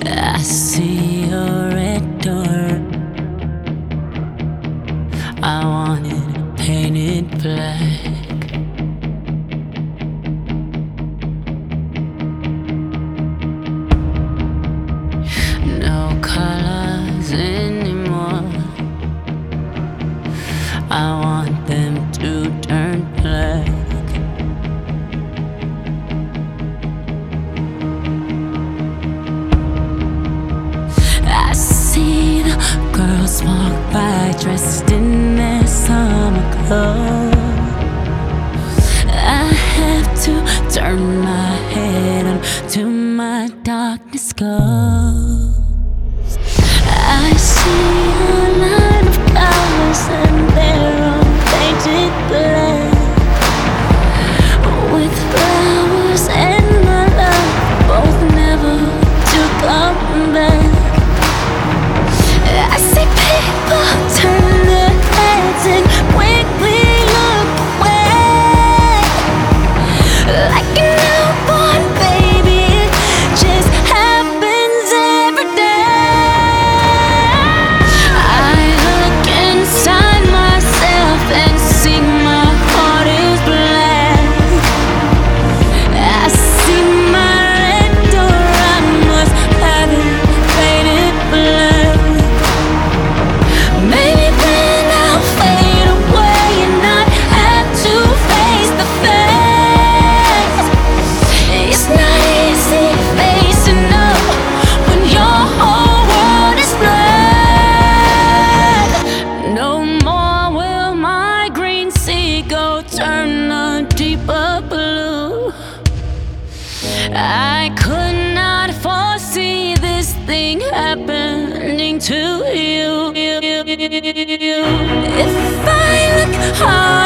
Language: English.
I see your red door. I want it painted black. No colors anymore. I want them to turn black. I see the girls walk by dressed in their summer clothes. I have to turn my head until my darkness goes. I see a line of flowers and they're all painted black. With flowers and my love both never to come back. I see people turn their heads and quickly look away. Like a newborn baby, it just happens every day. I look inside myself and see my heart is black. I see my red door, I must have it painted black. Maybe then I'll fade away and not have to face the facts. It's not easy facing up when your whole world is black. No more will my green seagull turn a deeper blue. I could not foresee this thing happening to you. If I look hard